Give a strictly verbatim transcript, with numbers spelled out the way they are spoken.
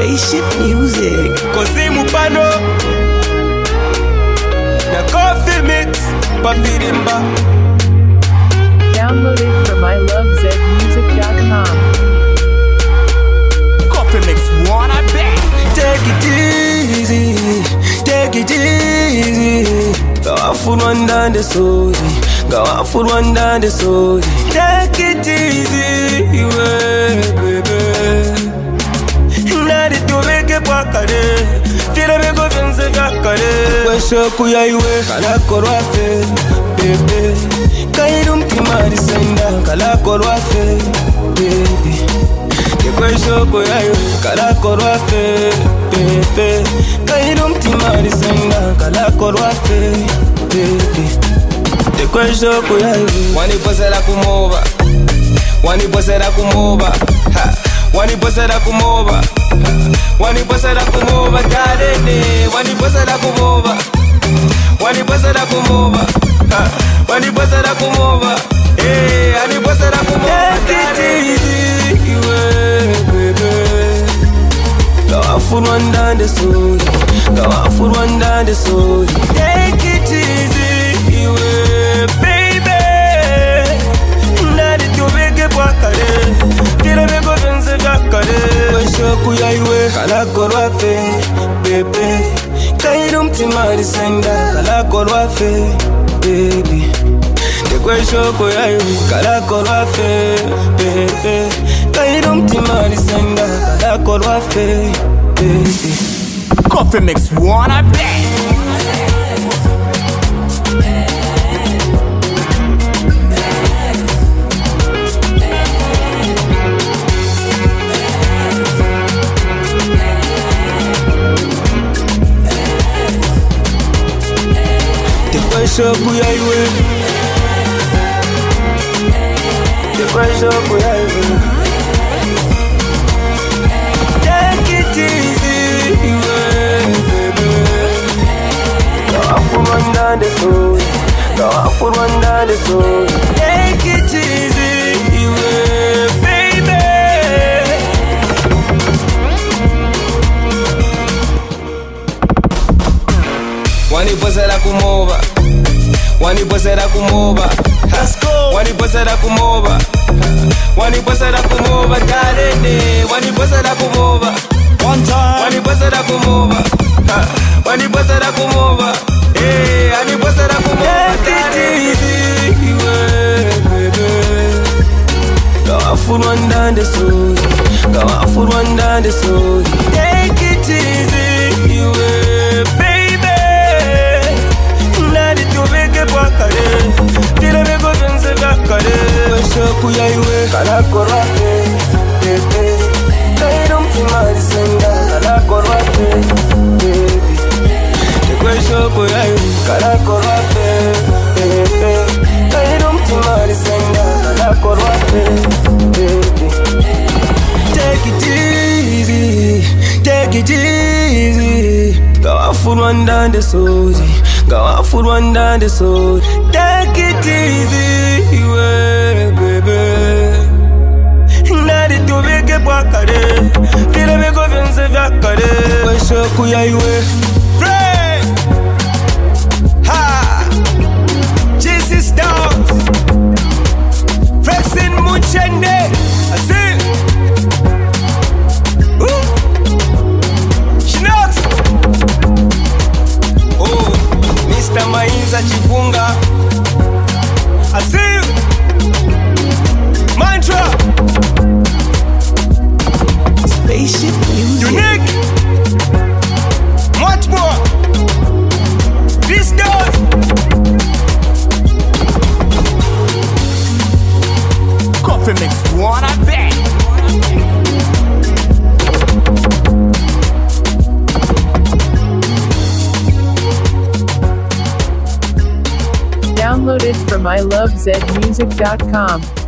Spaceship music. Kozimu pano na coffee mix papirimba. Download it from i love z music dot com. Coffee mix one I bet. Take it easy, take it easy. Go off for one down the soul. Go off for one down the soul. Take it easy, yeah, baby. Nadi to make a pakade. Feel me go finse kakade. Kwesho kuya iwe kala korwafe, baby. Kairum kimari senda kala korwafe, baby. Kwesho kuya iwe kala korwafe, baby. Kairum kimari senda kala korwafe, baby. Kwesho kuya iwe Wani posera kumova, wani posera kumova, ha. Wani posera kumova, ha. Wani posera kumova, darene. Wani posera kumova, wani posera kumova, ha. Wani posera kumova, eh. Wani posera kumova, take it easy, yeah, baby. Go off for one down the soul. Go off for one down the soul. Take it easy, yeah, baby. Nadi to make a pakade. Feel me go finse kakade. Kwesho kuya iwe kala korwafe, baby. Kairum timari senda kala korwafe, baby. Kwesho kuya iwe kala korwafe, baby. Kairum timari senda kala korwafe, baby. Coffee mix one I bet. Kwesho kuya iwe, kwesho kuya iwe. Take it easy, yeah, baby. Go off for one down the soul. Go off for one down the soul. Take it easy, yeah, baby. Wani posera kumova, wani posera kumova, Let's go. wani posera kumova, wani posera kumova, darene. Wani posera kumova, One time. wani posera kumova, ha. Wani posera kumova, eh. Wani posera kumova, Take it darene. easy, yeah, baby. Go off for one down the soul. Go off for one down the soul. Take it easy, yeah, baby. Nadi to make a pakade. Feel me go finse kakade. Kwesho kuya iwe kala korwafe, baby. Kairum timari senda kala korwafe, baby. Kwesho kuya iwe kala korwafe, baby. Kairum timari senda kala korwafe, baby. Take it easy, take it easy. Go off for one down the soul. Go off for one down the soul. Take it easy, yeah, baby. Nadi to make a pakade. Feel me go finse kakade. Kwesho kuya iwe. Frey, ha. J C Stars, Flexin Munchende. I see. Ooh. Schnox. Oh, Mister Mainza Chifunga. I see you. Mantra. Spaceship music. Unique. Much more. This does. Coffee mix one I bet. Download it from i love z music dot com.